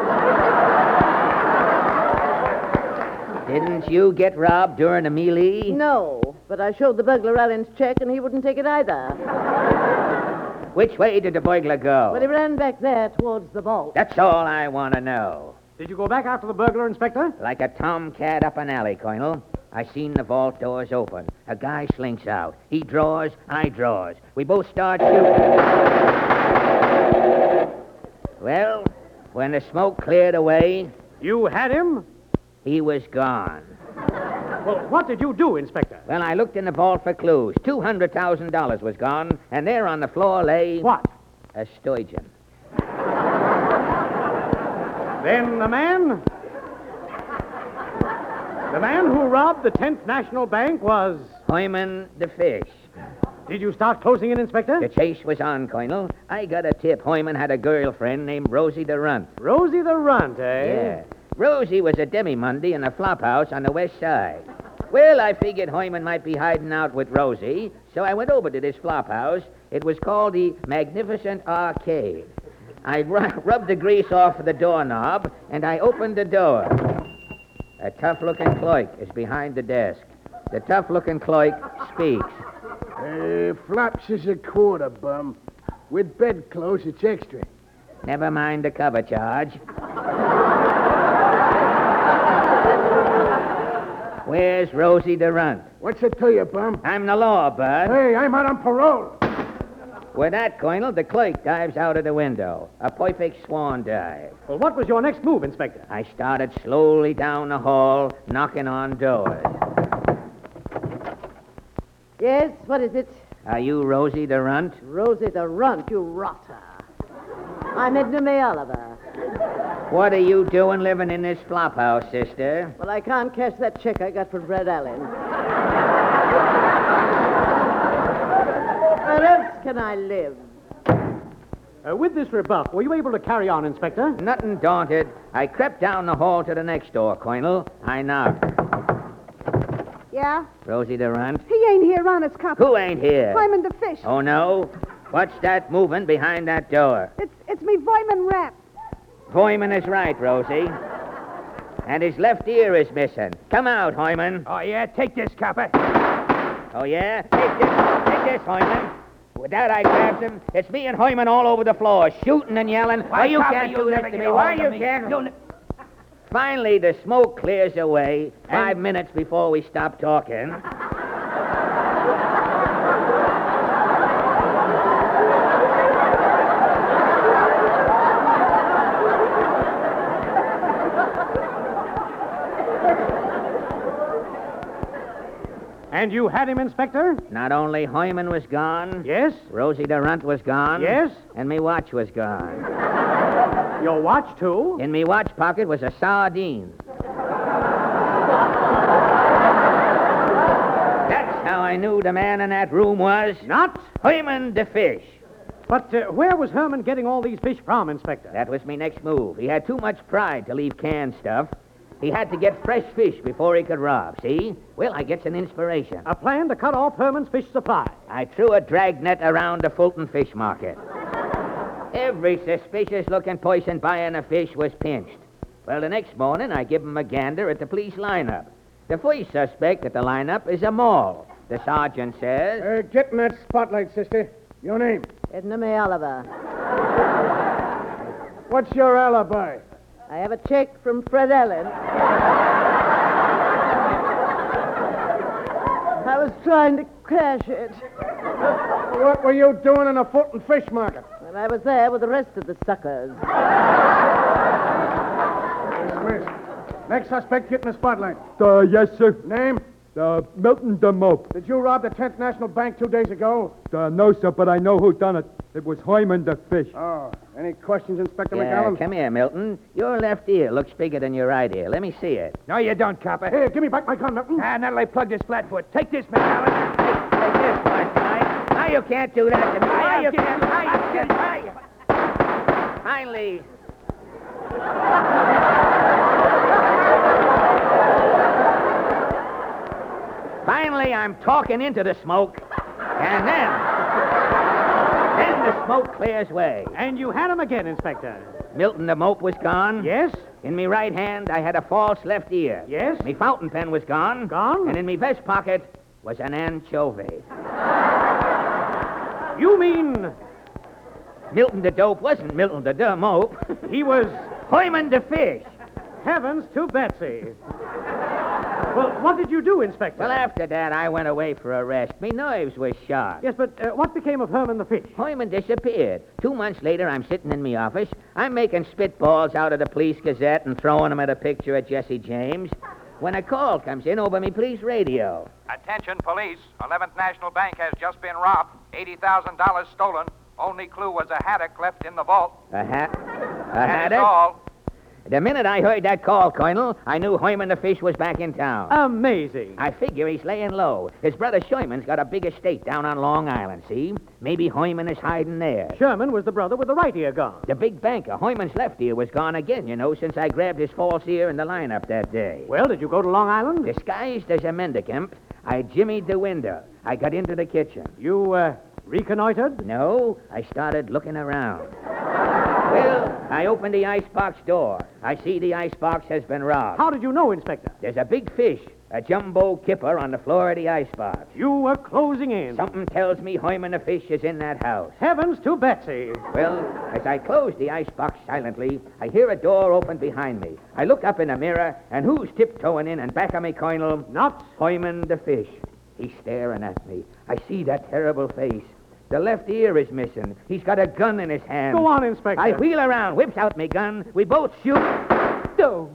Didn't you get robbed during a melee? No, but I showed the burglar Allen's check, and he wouldn't take it either. Which way did the burglar go? Well, he ran back there towards the vault. That's all I want to know. Did you go back after the burglar, Inspector? Like a tomcat up an alley, Colonel. I seen the vault doors open. A guy slinks out. He draws, I draws. We both start shooting. Well, when the smoke cleared away... You had him? He was gone. Well, what did you do, Inspector? Well, I looked in the vault for clues. two hundred thousand dollars was gone, and there on the floor lay... What? A sturgeon. Then the man... The man who robbed the tenth National Bank was... Hyman the Fish. Did you start closing in, Inspector? The chase was on, Colonel. I got a tip Hyman had a girlfriend named Rosie the Runt. Rosie the Runt, eh? Yeah. Rosie was a demi-Monday in a flop house on the west side. Well, I figured Hyman might be hiding out with Rosie, so I went over to this flop house. It was called the Magnificent Arcade. I ru- rubbed the grease off the doorknob, and I opened the door. A tough-looking clerk is behind the desk. The tough-looking clerk speaks. Uh, flops is a quarter, bum. With bedclothes, it's extra. Never mind the cover charge. Where's Rosie the Runt? What's it to you, bum? I'm the law, Bud. Hey, I'm out on parole. With that, Colonel, the clerk dives out of the window. A perfect swan dive. Well, what was your next move, Inspector? I started slowly down the hall, knocking on doors. Yes, what is it? Are you Rosie the Runt? Rosie the Runt, you rotter. I'm Edna May Oliver. What are you doing living in this flop house, sister? Well, I can't cash that check I got from Fred Allen. Where else can I live? Uh, with this rebuff, were you able to carry on, Inspector? Nothing daunted. I crept down the hall to the next door, Colonel. I knocked. Yeah? Rosie the Runt? He ain't here, honest cop. Who ain't here? Hyman the Fish. Oh, no? What's that moving behind that door? It's it's me Vyman Rat. Hyman is right, Rosie. And his left ear is missing. Come out, Hyman. Oh, yeah? Take this, copper. Oh, yeah? Take this. Take this, Hyman. With that, I grabs him. It's me and Hoyman all over the floor, shooting and yelling. Why, you Copper, can't you'll do this never to get me. a Why hold you of me. can't? You'll ne- Finally, the smoke clears away. Five minutes before we stop talking. And you had him, Inspector? Not only Hoyman was gone. Yes? Rosie DeRunt was gone. Yes? And me watch was gone. Your watch, too? In me watch pocket was a sardine. That's how I knew the man in that room was... Not? Hoyman the Fish. But uh, where was Herman getting all these fish from, Inspector? That was me next move. He had too much pride to leave canned stuff. He had to get fresh fish before he could rob, see? Well, I gets an inspiration. A plan to cut off Herman's fish supply. I threw a dragnet around the Fulton Fish Market. Every suspicious-looking person buying a fish was pinched. Well, the next morning, I give 'em a gander at the police lineup. The first suspect at the lineup is a mall. The sergeant says... Uh, get in that spotlight, sister. Your name? Edna May Oliver. What's your alibi? I have a check from Fred Allen. I was trying to cash it. What were you doing in a Fulton Fish Market? Well, I was there with the rest of the suckers. Dismissed. Next suspect, get in the spotlight. Uh, yes, sir. Name? Uh, Milton DeMope. Did you rob the tenth National Bank two days ago? Uh, no, sir, but I know who done it. It was Hoyman the Fish. Oh, any questions, Inspector Yeah, McAllen? come here, Milton. Your left ear looks bigger than your right ear. Let me see it. No, you don't, Copper. Here, give me back my gun, Milton. Ah, now I plug this flatfoot. Take this, McAllen. Take this one, tonight. Now you can't do that to me. Now I'll you get can't. you. Now you I'll can't. get Now you- Finally. Finally, I'm talking into the smoke, and then, then the smoke clears way. And you had him again, Inspector. Milton the Mope was gone. Yes? In me right hand, I had a false left ear. Yes? Me fountain pen was gone. Gone? And in me vest pocket was an anchovy. You mean... Milton the Dope wasn't Milton the Dumb Mope. He was... Hoyman the Fish. Heavens to Betsy. Well, what did you do, Inspector? Well, after that, I went away for a rest. Me nerves were shot. Yes, but uh, what became of Herman the Fish? Hoyman disappeared. Two months later, I'm sitting in me office. I'm making spitballs out of the Police Gazette and throwing them at a picture of Jesse James. When a call comes in over me police radio. Attention, police. eleventh National Bank has just been robbed. eighty thousand dollars stolen. Only clue was a haddock left in the vault. A hat? A That is haddock? all. The minute I heard that call, Colonel, I knew Hoyman the Fish was back in town. Amazing. I figure he's laying low. His brother Sherman's got a big estate down on Long Island, see? Maybe Hoyman is hiding there. Sherman was the brother with the right ear gone. The big banker, Hoyman's left ear, was gone again, you know, since I grabbed his false ear in the lineup that day. Well, did you go to Long Island? Disguised as a mendicant, I jimmied the window. I got into the kitchen. You, uh, reconnoitered? No, I started looking around. Well, I opened the icebox door. I see the icebox has been robbed. How did you know, Inspector? There's a big fish, a jumbo kipper, on the floor of the icebox. You were closing in. Something tells me Hoyman the Fish is in that house. Heavens to Betsy. Well, as I close the icebox silently, I hear a door open behind me. I look up in the mirror, and who's tiptoeing in and back of me, Colonel? Not Hoyman the Fish. He's staring at me. I see that terrible face. The left ear is missing. He's got a gun in his hand. Go on, Inspector. I wheel around, whips out my gun. We both shoot. No.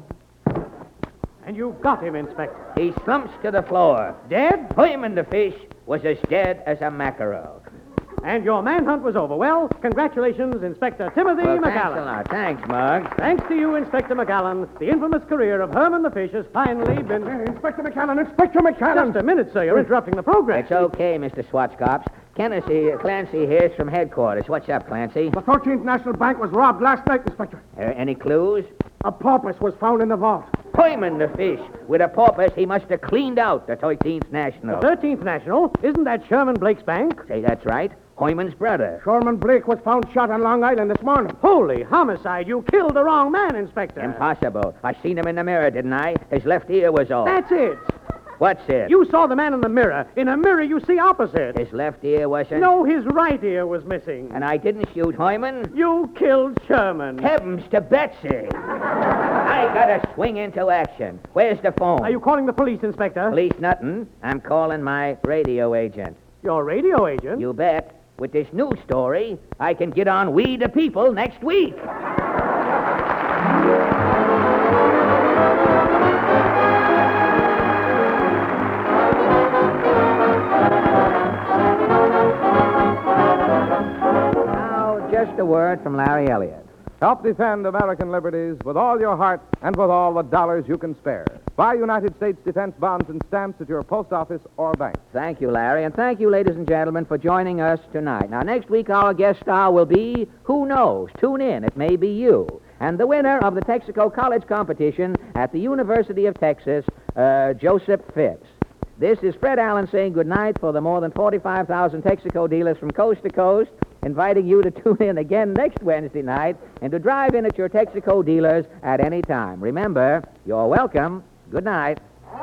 And you got him, Inspector. He slumps to the floor. Dead? Hoyman the Fish was as dead as a mackerel. And your manhunt was over. Well, congratulations, Inspector Timothy Well, McAllen. thanks a lot. Thanks, Muggs. Thanks to you, Inspector McAllen, the infamous career of Herman the Fish has finally been... Hey, Inspector McAllen, Inspector McAllen! Just a minute, sir. You're interrupting the program. It's okay, Mister Swatchcops. Clancy, Clancy here's from headquarters. What's up, Clancy? The thirteenth National Bank was robbed last night, Inspector. Uh, any clues? A porpoise was found in the vault. Hoyman the Fish. With a porpoise, he must have cleaned out the thirteenth National. The thirteenth National? Isn't that Sherman Blake's bank? Say, that's right. Hoyman's brother. Sherman Blake was found shot on Long Island this morning. Holy homicide. You killed the wrong man, Inspector. Impossible. I seen him in the mirror, didn't I? His left ear was off. That's it. What's it? You saw the man in the mirror. In a mirror, you see opposite. His left ear wasn't? No, his right ear was missing. And I didn't shoot Hyman? You killed Sherman. Heavens to Betsy. I gotta swing into action. Where's the phone? Are you calling the police, Inspector? Police nothing. I'm calling my radio agent. Your radio agent? You bet. With this new story, I can get on We the People next week. Now, just a word from Larry Elliott. Help defend American liberties with all your heart and with all the dollars you can spare. Buy United States defense bonds and stamps at your post office or bank. Thank you, Larry, and thank you, ladies and gentlemen, for joining us tonight. Now, next week, our guest star will be, who knows? Tune in. It may be you. And the winner of the Texaco College competition at the University of Texas, uh, Joseph Phipps. This is Fred Allen saying goodnight for the more than forty-five thousand Texaco dealers from coast to coast, inviting you to tune in again next Wednesday night and to drive in at your Texaco dealers at any time. Remember, you're welcome. Good night.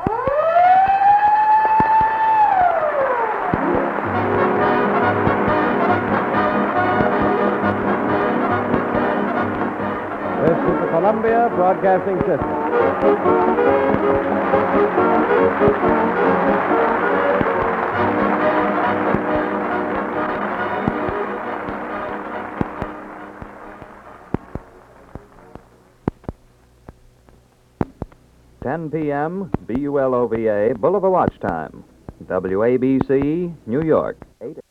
This is the Columbia Broadcasting System. ten p.m., B U L O V A, Bulova Watch Time. W A B C, New York. eight